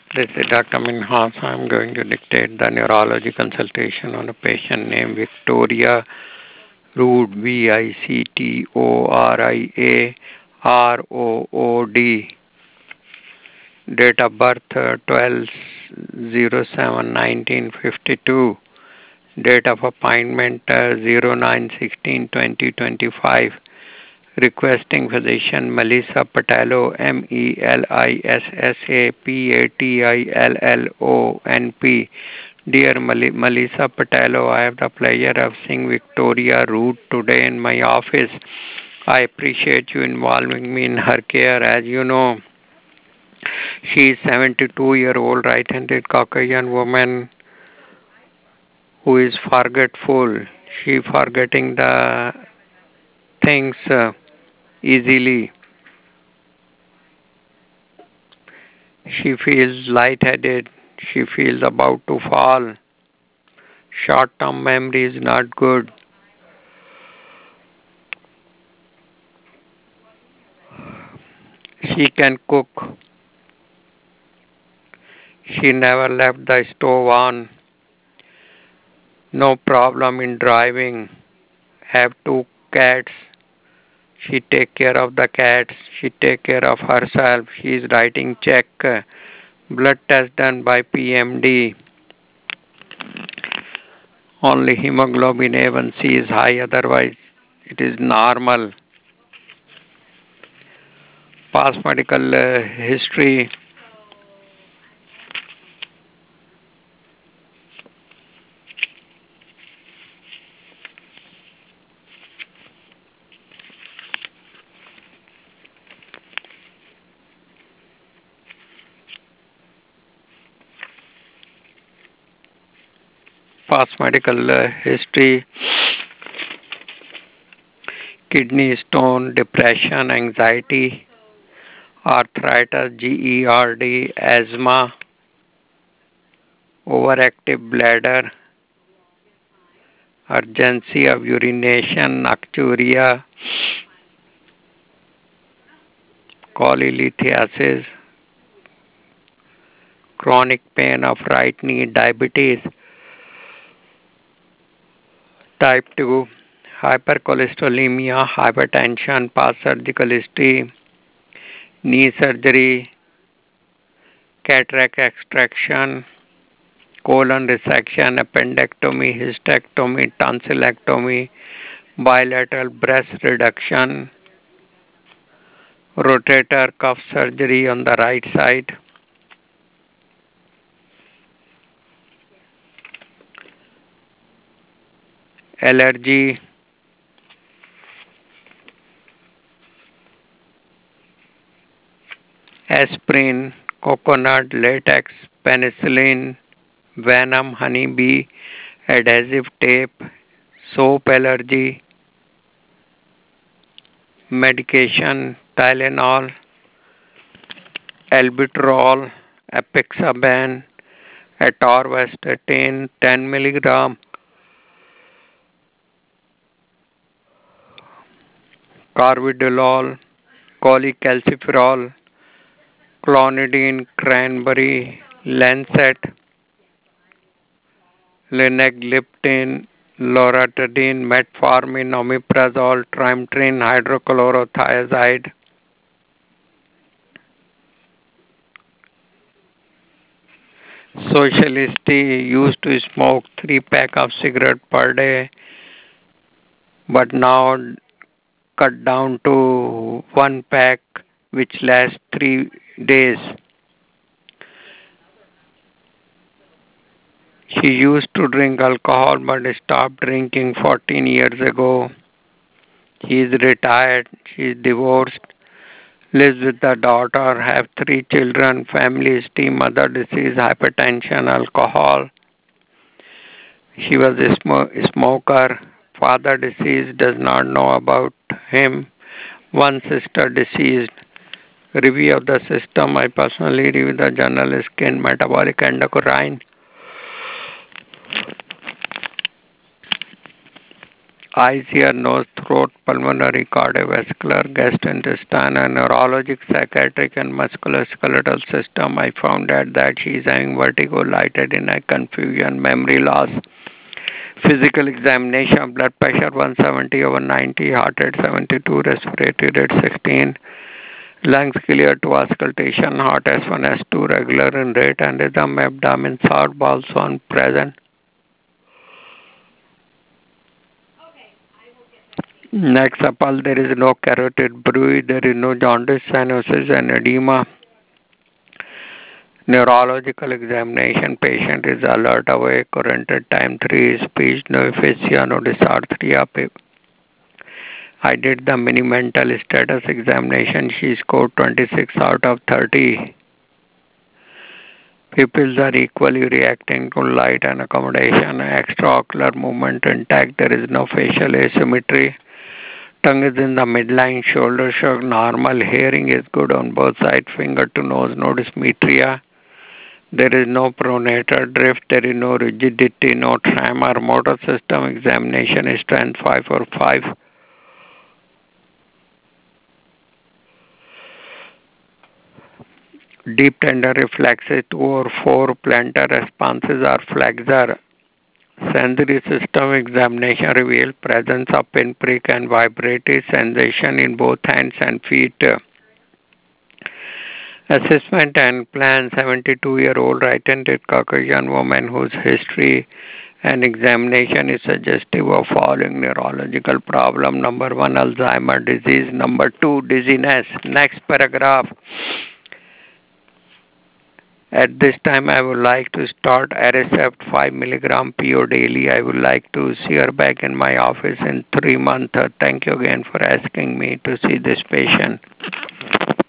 This is Dr. Minhas. I'm going to dictate the neurology consultation on a patient named Victoria Rood, VictoriaRood. Date of birth 12/07/1952. Date of appointment 09/16/2025. Requesting physician Melissa Patello, Melissa Patillonp. Dear Melissa Patello, I have the pleasure of seeing Victoria Root today in my office. I appreciate you involving me in her care. As you know, she is 72-year-old right-handed Caucasian woman who is forgetful. She forgetting the things easily. She feels lightheaded. She feels about to fall. Short-term memory is not good. She can cook. She never left the stove on. No problem in driving. Have two cats. She take care of the cats. She take care of herself. She is writing check. Blood test done by PMD. Only hemoglobin A1C is high. Otherwise, it is normal. Past medical history. Past medical history. Kidney stone, depression, anxiety, arthritis, GERD, asthma, overactive bladder, urgency of urination, nocturia, cholelithiasis, chronic pain of right knee, diabetes, type 2, hypercholesterolemia, hypertension, past surgical history, knee surgery, cataract extraction, colon resection, appendectomy, hysterectomy, tonsillectomy, bilateral breast reduction, rotator cuff surgery on the right side, allergy, aspirin, coconut, latex, penicillin, venom, honeybee, adhesive tape, soap allergy, medication, Tylenol, albuterol, apixaban, atorvastatin 10 milligram, carvedilol, cholecalciferol, clonidine, cranberry, lancet, linagliptin, loratadine, metformin, omeprazole, trimethoprim, hydrochlorothiazide. Socialist used to smoke 3 packs of cigarette per day, but now cut down to 1 pack, which lasts 3 days. She used to drink alcohol but stopped drinking 14 years ago. She is retired. She is divorced. Lives with the daughter. Have 3 children. Family history, mother disease, hypertension, alcohol. She was a smoker. Father deceased. Does not know about him. One sister deceased. Review of the system. I personally review the journal skin, metabolic endocrine. eyes, ear, nose, throat, pulmonary, cardiovascular, gastrointestinal, neurologic, psychiatric, and musculoskeletal system. I found out that she is having vertigo, lightheadedness, confusion, memory loss. Physical examination, blood pressure 170 over 90, heart rate 72, respiratory rate 16, lungs clear to auscultation, heart S1, S2 regular in rate and rhythm, abdomen soft, bowel on present. Next up, all there is no carotid bruit, there is no jaundice, cyanosis, and edema. Neurological examination, patient is alert, awake, current at time 3, speech, no aphasia, no dysarthria. I did the mini mental status examination. She scored 26 out of 30. Pupils are equally reacting to light and accommodation. Extraocular movement intact. There is no facial asymmetry. Tongue is in the midline. Shoulder shrug normal. Hearing is good on both sides. Finger to nose. No dysmetria. There is no pronator drift. There is no rigidity. No tremor. Motor system examination is strength 5 or 5. Deep tender reflexes 2 or 4. Plantar responses are flexor. Sensory system examination revealed presence of pinprick and vibratory sensation in both hands and feet. Assessment and plan 72-year-old right-handed Caucasian woman whose history and examination is suggestive of following neurological problem. Number 1, Alzheimer's disease. Number 2, dizziness. Next paragraph. At this time, I would like to start Aricept 5 milligram PO daily. I would like to see her back in my office in 3 months. Thank you again for asking me to see this patient.